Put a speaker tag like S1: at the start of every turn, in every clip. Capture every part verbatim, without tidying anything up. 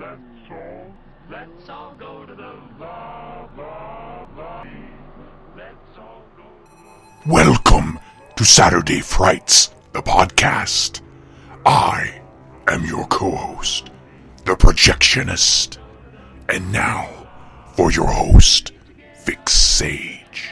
S1: Let's all, let's all go to the lava. Let's all go to the...
S2: Welcome to Saturday Frights, the podcast. I am your co-host, the Projectionist. And now, for your host, Vic Sage.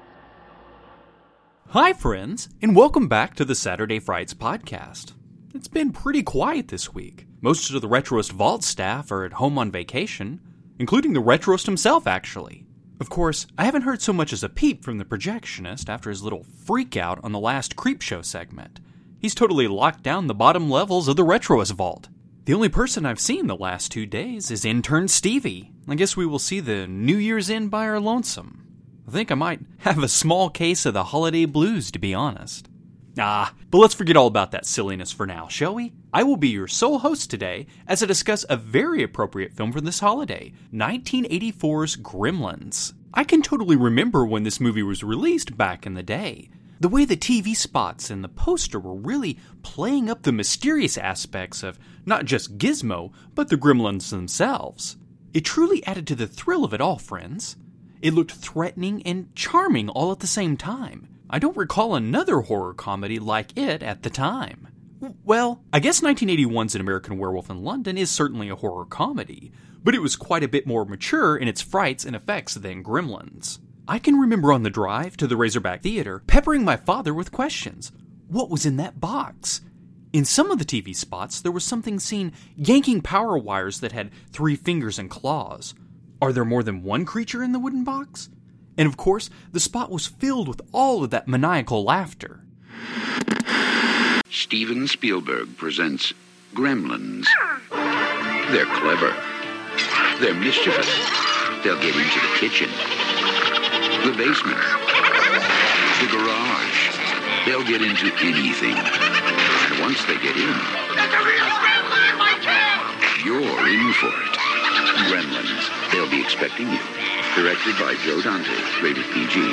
S3: Hi friends, and welcome back to the Saturday Frights podcast. It's been pretty quiet this week. Most of the Retroist Vault staff are at home on vacation, including the Retroist himself, actually. Of course, I haven't heard so much as a peep from the Projectionist after his little freak-out on the last Creepshow segment. He's totally locked down the bottom levels of the Retroist Vault. The only person I've seen the last two days is intern Stevie. I guess we will see the New Year's Inn by our lonesome. I think I might have a small case of the holiday blues, to be honest. Ah, but let's forget all about that silliness for now, shall we? I will be your sole host today as I discuss a very appropriate film for this holiday, nineteen eighty-four's Gremlins. I can totally remember when this movie was released back in the day. The way the T V spots and the poster were really playing up the mysterious aspects of not just Gizmo, but the Gremlins themselves. It truly added to the thrill of it all, friends. It looked threatening and charming all at the same time. I don't recall another horror comedy like it at the time. Well, I guess nineteen eighty-one's An American Werewolf in London is certainly a horror comedy, but it was quite a bit more mature in its frights and effects than Gremlins. I can remember on the drive to the Razorback Theater peppering my father with questions. What was in that box? In some of the T V spots, there was something seen yanking power wires that had three fingers and claws. Are there more than one creature in the wooden box? And of course, the spot was filled with all of that maniacal laughter.
S4: Steven Spielberg presents Gremlins. They're clever. They're mischievous. They'll get into the kitchen, the basement, the garage. They'll get into anything. And once they get in, you're in for it. Gremlins. They'll be expecting you. Directed by Joe Dante, rated P G.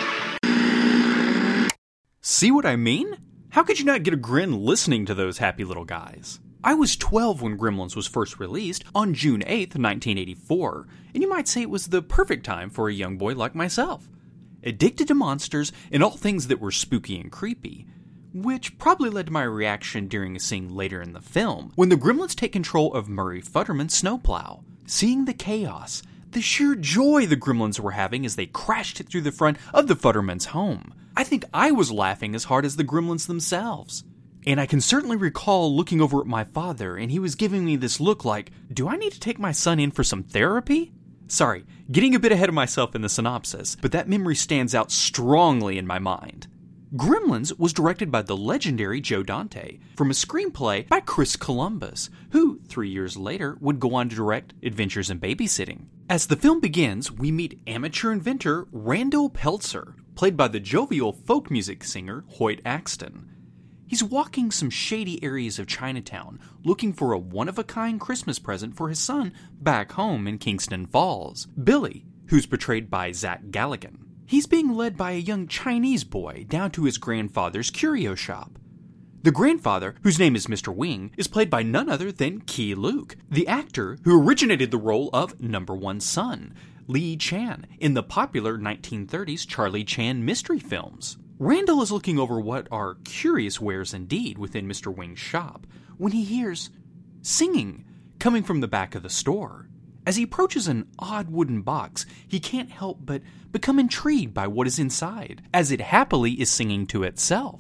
S3: See what I mean? How could you not get a grin listening to those happy little guys? I was twelve when Gremlins was first released on June eighth, nineteen eighty-four, and you might say it was the perfect time for a young boy like myself. Addicted to monsters and all things that were spooky and creepy, which probably led to my reaction during a scene later in the film, when the Gremlins take control of Murray Futterman's snowplow. Seeing the chaos, the sheer joy the Gremlins were having as they crashed it through the front of the Futtermans' home. I think I was laughing as hard as the Gremlins themselves. And I can certainly recall looking over at my father, and he was giving me this look like, do I need to take my son in for some therapy? Sorry, getting a bit ahead of myself in the synopsis, but that memory stands out strongly in my mind. Gremlins was directed by the legendary Joe Dante, from a screenplay by Chris Columbus, who, three years later, would go on to direct Adventures in Babysitting. As the film begins, we meet amateur inventor Randall Peltzer, played by the jovial folk music singer Hoyt Axton. He's walking some shady areas of Chinatown, looking for a one-of-a-kind Christmas present for his son back home in Kingston Falls, Billy, who's portrayed by Zach Galligan. He's being led by a young Chinese boy down to his grandfather's curio shop. The grandfather, whose name is Mister Wing, is played by none other than Key Luke, the actor who originated the role of Number One Son, Lee Chan, in the popular nineteen thirties Charlie Chan mystery films. Randall is looking over what are curious wares indeed within Mister Wing's shop when he hears singing coming from the back of the store. As he approaches an odd wooden box, he can't help but become intrigued by what is inside, as it happily is singing to itself.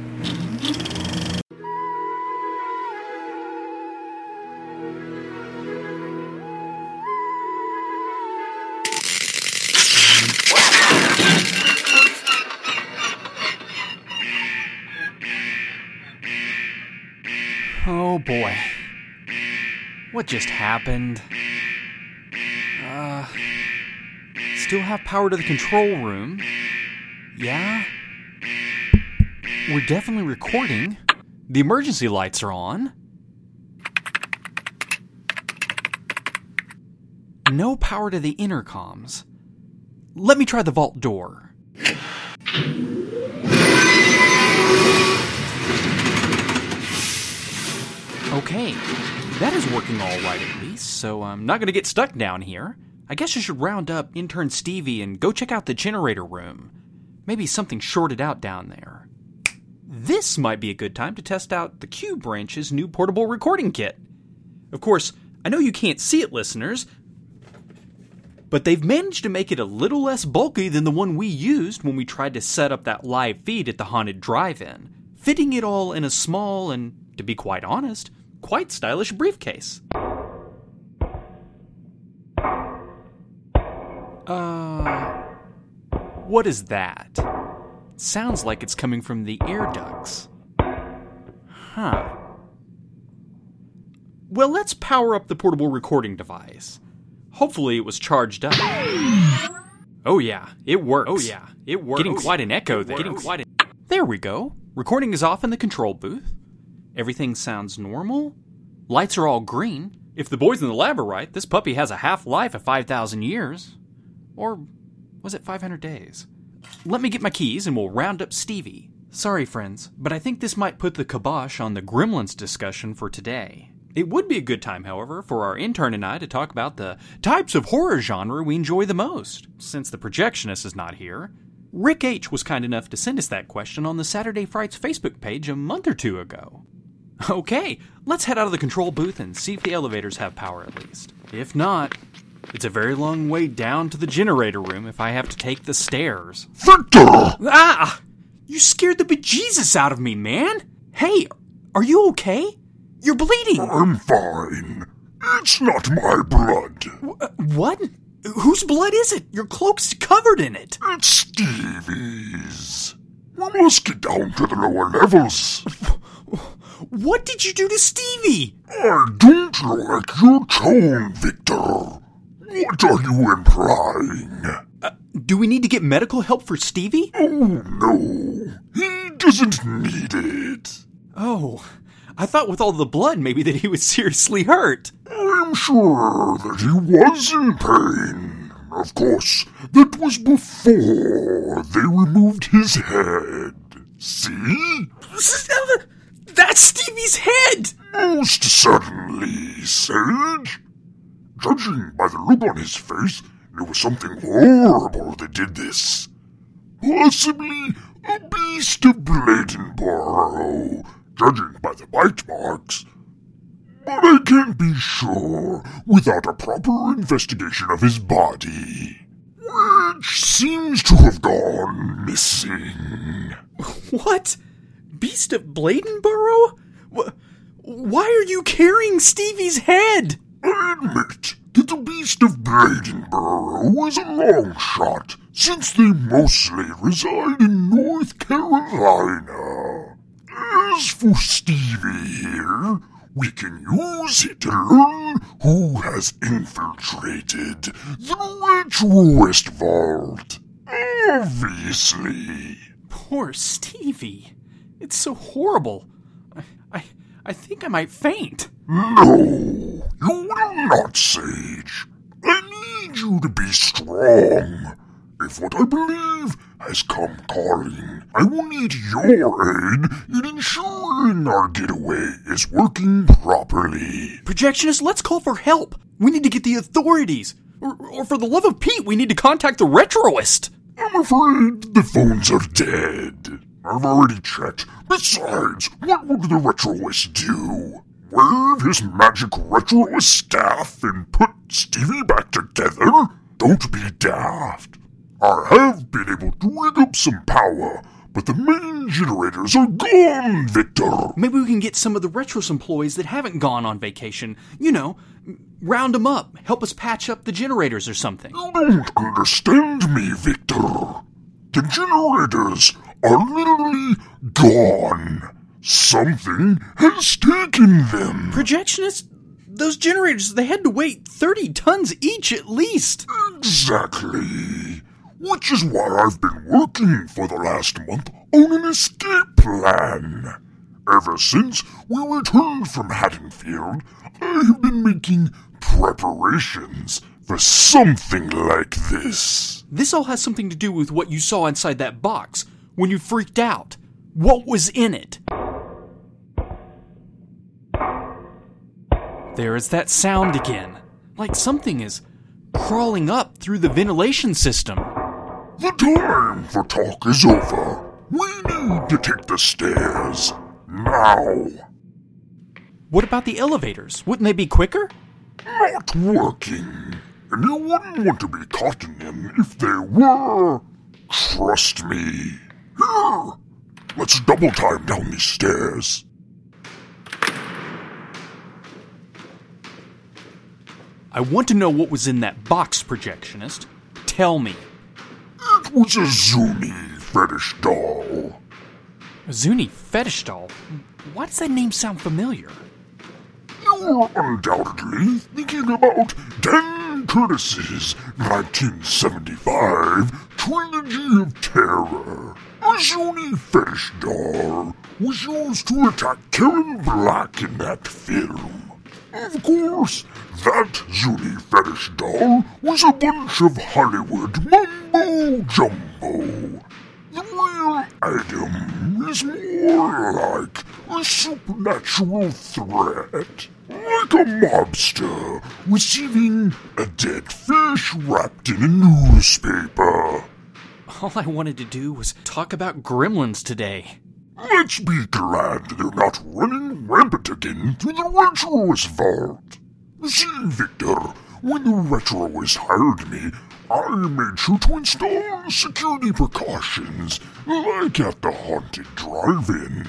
S3: Oh boy. What just happened? Uh, still have power to the control room. Yeah? We're definitely recording. The emergency lights are on. No power to the intercoms. Let me try the vault door. Okay, That is working all right at least, so I'm not going to get stuck down here. I guess I should round up intern Stevie and go check out the generator room. Maybe something shorted out down there. This might be a good time to test out the Q Branch's new portable recording kit. Of course, I know you can't see it, listeners, but they've managed to make it a little less bulky than the one we used when we tried to set up that live feed at the Haunted Drive-In, fitting it all in a small and, to be quite honest, quite stylish briefcase. Uh, what is that? Sounds like it's coming from the air ducts. Huh. Well, let's power up the portable recording device. Hopefully it was charged up. Oh yeah, it works. Oh yeah, it works. Getting quite an echo there. Getting quite a... There we go. Recording is off in the control booth. Everything sounds normal. Lights are all green. If the boys in the lab are right, this puppy has a half-life of five thousand years. Or was it five hundred days? Let me get my keys and we'll round up Stevie. Sorry, friends, but I think this might put the kibosh on the Gremlins discussion for today. It would be a good time, however, for our intern and I to talk about the types of horror genre we enjoy the most, since the projectionist is not here. Rick H. was kind enough to send us that question on the Saturday Frights Facebook page a month or two ago. Okay, let's head out of the control booth and see if the elevators have power at least. If not, it's a very long way down to the generator room if I have to take the stairs.
S2: Victor!
S3: Ah! You scared the bejesus out of me, man! Hey, are you okay? You're bleeding!
S2: I'm fine. It's not my blood.
S3: W- uh, what? Whose blood is it? Your cloak's covered in it.
S2: It's Stevie's. We must get down to the lower levels.
S3: What did you do to Stevie?
S2: I don't like your tone, Victor. What are you implying?
S3: Uh, do we need to get medical help for Stevie?
S2: Oh, no. He doesn't need it.
S3: Oh, I thought with all the blood maybe that he was seriously hurt.
S2: I'm sure that he was in pain. Of course, that was before they removed his head. See?
S3: That's Stevie's head!
S2: Most certainly, Sage. Judging by the look on his face, it was something horrible that did this. Possibly a beast of Bladenborough, judging by the bite marks. But I can't be sure without a proper investigation of his body, which seems to have gone missing.
S3: What? Beast of Bladenborough? Why are you carrying Stevie's head?
S2: I admit that the Beast of Bladenborough was a long shot, since they mostly reside in North Carolina. As for Stevie here, we can use it to learn who has infiltrated the Retroist Vault. Obviously.
S3: Poor Stevie. It's so horrible. I, I, I think I might faint.
S2: No, you will not, Sage. I need you to be strong. If what I believe has come calling, I will need your aid in ensuring our getaway is working properly.
S3: Projectionist, let's call for help. We need to get the authorities. Or, or for the love of Pete, we need to contact the Retroist.
S2: I'm afraid the phones are dead. I've already checked. Besides, what would the Retroist do? Wave his magic Retroist staff and put Stevie back together? Don't be daft. I have been able to rig up some power, but the main generators are gone, Victor.
S3: Maybe we can get some of the Retros employees that haven't gone on vacation. You know, round them up, help us patch up the generators or something.
S2: You don't understand me, Victor. The generators are literally gone. Something has taken them.
S3: Projectionist, those generators, they had to weigh thirty tons each at least.
S2: Exactly. Which is why I've been working for the last month on an escape plan. Ever since we returned from Haddonfield, I have been making preparations for something like this.
S3: This all has something to do with what you saw inside that box when you freaked out. What was in it? There is that sound again. Like something is crawling up through the ventilation system.
S2: The time for talk is over. We need to take the stairs. Now.
S3: What about the elevators? Wouldn't they be quicker?
S2: Not working. And you wouldn't want to be caught in them if they were. Trust me. Here. Let's double time down these stairs.
S3: I want to know what was in that box, projectionist. Tell me.
S2: It was a Zuni fetish doll.
S3: A Zuni fetish doll? Why does that name sound familiar?
S2: You're undoubtedly thinking about Dan Curtis's nineteen seventy-five Trilogy of Terror. A Zuni fetish doll was used to attack Karen Black in that film. Of course, that Zuni fetish doll was a bunch of Hollywood mumbo-jumbo. The real item is more like a supernatural threat, like a mobster receiving a dead fish wrapped in a newspaper.
S3: All I wanted to do was talk about gremlins today.
S2: Let's be glad they're not running rampant again through the Retroist vault. See, Victor, when the Retroist hired me, I made sure to install security precautions, like at the haunted drive-in.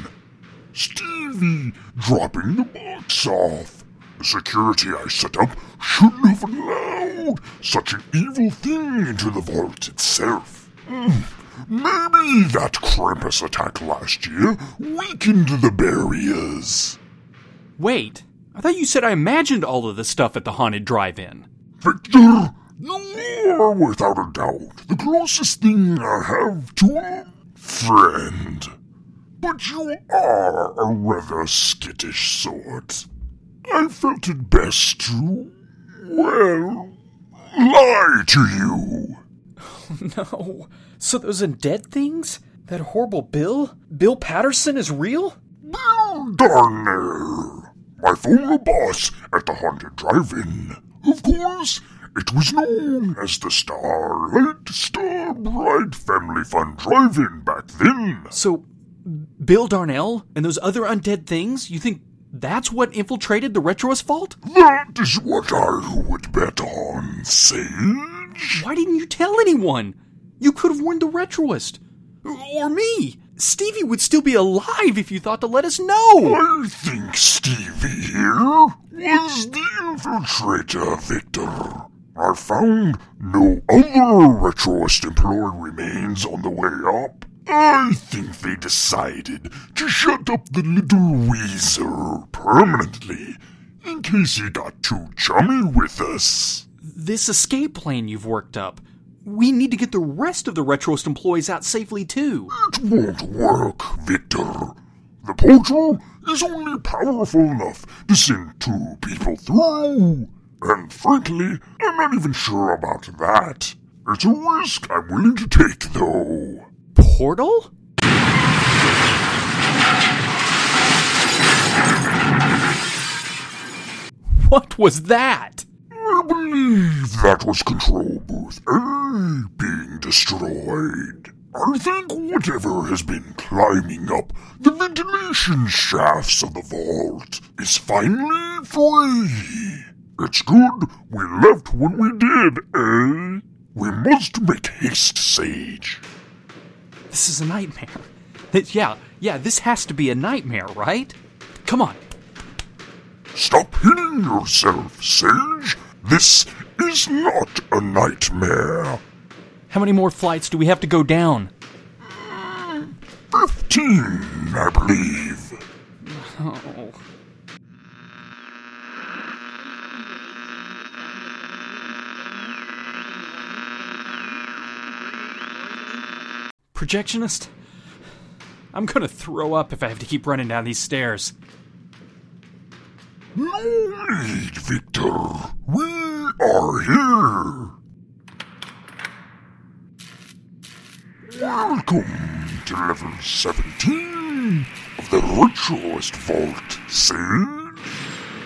S2: Stevie dropping the box off. The security I set up shouldn't have allowed such an evil thing into the vault itself. Mm. Maybe that Krampus attack last year weakened the barriers.
S3: Wait, I thought you said I imagined all of this stuff at the haunted drive-in.
S2: Victor, you are without a doubt the closest thing I have to a friend. But you are a rather skittish sort. I felt it best to, well, lie to you.
S3: No. So those undead things? That horrible Bill? Bill Patterson is real?
S2: Bill Darnell, my former boss at the haunted drive-in. Of course, it was known as the Starlight Starbright Family Fun Drive-In back then.
S3: So, Bill Darnell and those other undead things, you think that's what infiltrated the Retroist vault?
S2: That is what I would bet on, Sage.
S3: Why didn't you tell anyone? You could have warned the Retroist. Or me. Stevie would still be alive if you thought to let us know.
S2: I think Stevie here was the infiltrator, Victor. I found no other Retroist employee remains on the way up. I think they decided to shut up the little weezer permanently, in case he got too chummy with us.
S3: This escape plan you've worked up, we need to get the rest of the Retroist employees out safely too.
S2: It won't work, Victor. The portal is only powerful enough to send two people through. And frankly, I'm not even sure about that. It's a risk I'm willing to take, though.
S3: Portal? What was that?
S2: I believe that was Control Booth A being destroyed. I think whatever has been climbing up the ventilation shafts of the vault is finally free. It's good we left when we did, eh? We must make haste, Sage.
S3: This is a nightmare. It, yeah, yeah, this has to be a nightmare, right? Come on.
S2: Stop hitting yourself, Sage. This is not a nightmare.
S3: How many more flights do we have to go down?
S2: Fifteen, I believe.
S3: Oh. Projectionist? I'm gonna throw up if I have to keep running down these stairs.
S2: No need, Victor. We are here. Welcome to level seventeen of the Retroist Vault, Sage.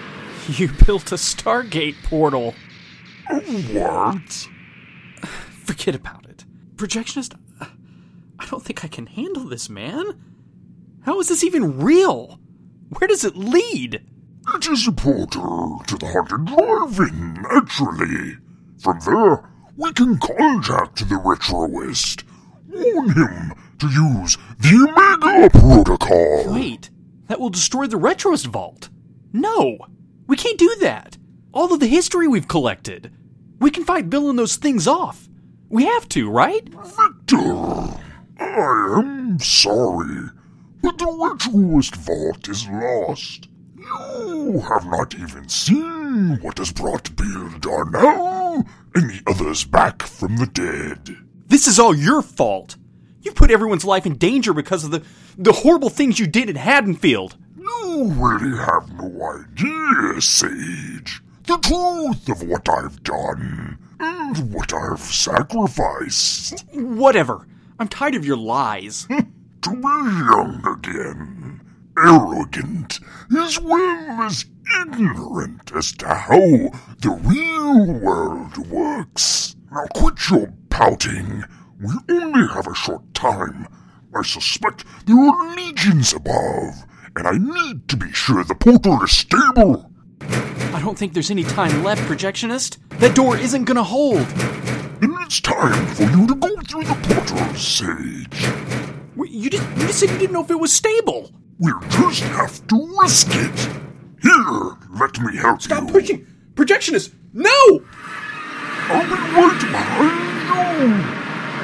S3: You built a Stargate portal.
S2: What?
S3: Forget about it. Projectionist, I don't think I can handle this, man. How is this even real? Where does it lead?
S2: It is a portal to the haunted drive-in, naturally. From there, we can contact the Retroist. Warn him to use the Omega Protocol.
S3: Wait, that will destroy the Retroist Vault. No, we can't do that. All of the history we've collected. We can fight Bill and those things off. We have to, right?
S2: Victor, I am sorry, but the Retroist Vault is lost. You have not even seen what has brought Bill Darnell and the others back from the dead.
S3: This is all your fault. You put everyone's life in danger because of the, the horrible things you did at Haddonfield.
S2: You really have no idea, Sage, the truth of what I've done and what I've sacrificed.
S3: Whatever. I'm tired of your lies.
S2: To be young again, arrogant, as well as ignorant as to how the real world works. Now quit your pouting. We only have a short time. I suspect there are legions above, and I need to be sure the portal is stable.
S3: I don't think there's any time left, Projectionist. That door isn't gonna hold.
S2: Then it's time for you to go through the portal, Sage.
S3: Wait, You just, you just said you didn't know if it was stable.
S2: We'll just have to risk it. Here, let me help
S3: Stop
S2: you.
S3: pushing! Projectionist, no!
S2: I'll be right behind you.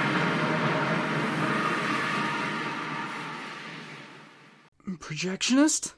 S3: Projectionist?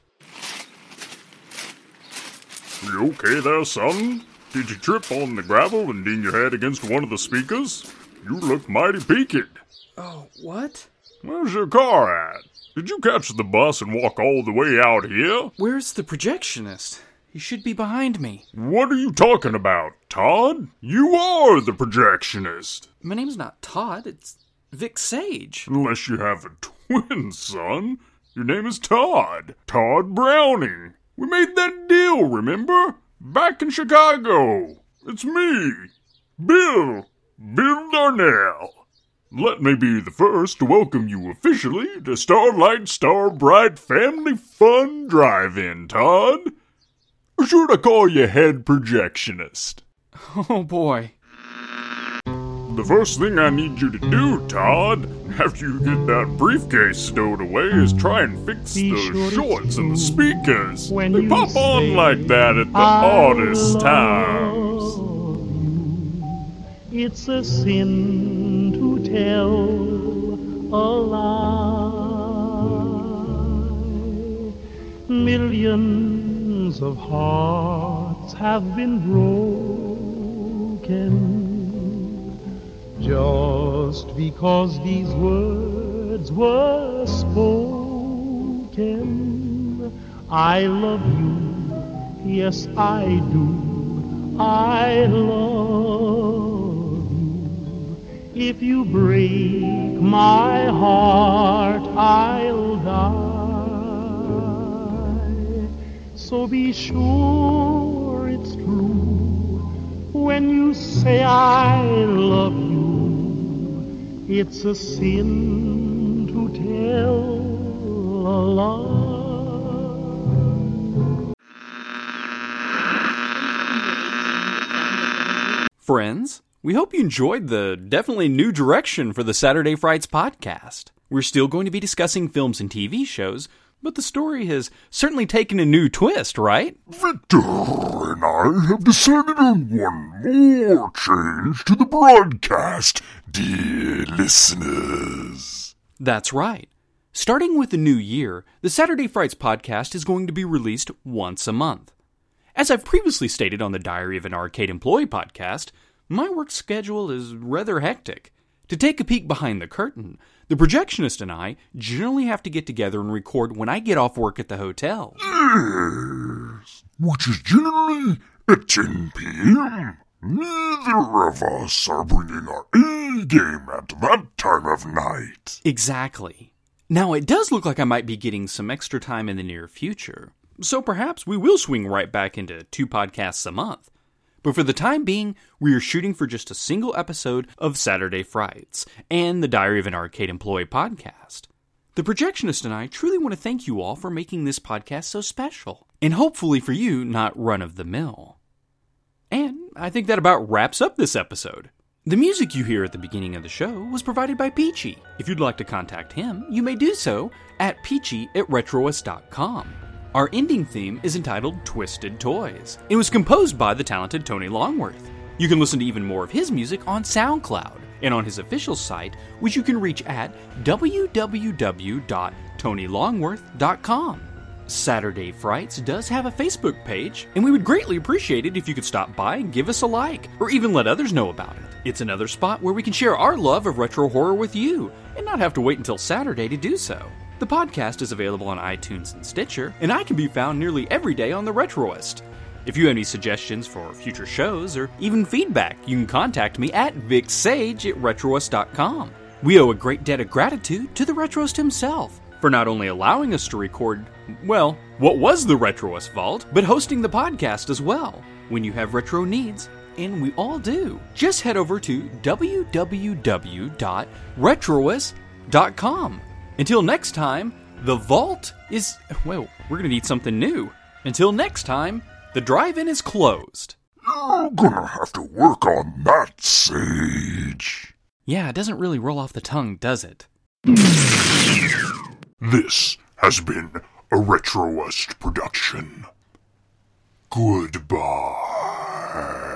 S5: You okay there, son? Did you trip on the gravel and ding your head against one of the speakers? You look mighty peaked.
S3: Oh, what?
S5: Where's your car at? Did you catch the bus and walk all the way out here?
S3: Where's the Projectionist? He should be behind me.
S5: What are you talking about, Todd? You are the Projectionist.
S3: My name's not Todd, it's Vic Sage.
S5: Unless you have a twin, son. Your name is Todd. Todd Browning. We made that deal, remember? Back in Chicago. It's me, Bill. Bill Darnell. Let me be the first to welcome you officially to Starlight Starbright Family Fun Drive-In, Todd. Or should I call you Head Projectionist?
S3: Oh boy.
S5: The first thing I need you to do, Todd, after you get that briefcase stowed away, is try and fix
S6: Be
S5: the
S6: sure to
S5: shorts and the speakers.
S6: when
S5: They
S6: you
S5: pop on
S6: say,
S5: like that at the
S6: "I
S5: oddest
S6: love
S5: times.
S6: you." It's a sin to tell a lie. Millions of hearts have been broken just because these words were spoken. I love you, yes I do, I love you. If you break my heart, I'll die. So be sure it's true when you say I love you. It's a sin to tell a lie.
S3: Friends, we hope you enjoyed the definitely new direction for the Saturday Frights podcast. We're still going to be discussing films and T V shows, but the story has certainly taken a new twist, right?
S2: Victor and I have decided on one more change to the broadcast, dear listeners.
S3: That's right. Starting with the new year, the Saturday Frights podcast is going to be released once a month. As I've previously stated on the Diary of an Arcade Employee podcast, my work schedule is rather hectic. To take a peek behind the curtain, the Projectionist and I generally have to get together and record when I get off work at the hotel.
S2: Yes, which is generally at ten p.m. Neither of us are bringing our A game at that time of night.
S3: Exactly. Now, it does look like I might be getting some extra time in the near future, so perhaps we will swing right back into two podcasts a month. But for the time being, we are shooting for just a single episode of Saturday Frights and the Diary of an Arcade Employee podcast. The Projectionist and I truly want to thank you all for making this podcast so special, and hopefully for you, not run-of-the-mill. And I think that about wraps up this episode. The music you hear at the beginning of the show was provided by Peachy. If you'd like to contact him, you may do so at peachy at retroist dot com. Our ending theme is entitled Twisted Toys. It was composed by the talented Tony Longworth. You can listen to even more of his music on SoundCloud and on his official site, which you can reach at w w w dot tony longworth dot com. Saturday Frights does have a Facebook page, and we would greatly appreciate it if you could stop by and give us a like, or even let others know about it. It's another spot where we can share our love of retro horror with you, and not have to wait until Saturday to do so. The podcast is available on iTunes and Stitcher, and I can be found nearly every day on The Retroist. If you have any suggestions for future shows, or even feedback, you can contact me at vicsage at retroist dot com. We owe a great debt of gratitude to the Retroist himself, for not only allowing us to record, well, what was the Retroist Vault, but hosting the podcast as well. When you have retro needs, and we all do, just head over to w w w dot retroist dot com. Until next time, the vault is, well, we're gonna need something new. Until next time, the drive-in is closed.
S2: You're gonna have to work on that, Sage.
S3: Yeah, it doesn't really roll off the tongue, does it?
S2: This has been a Retroist production. Goodbye.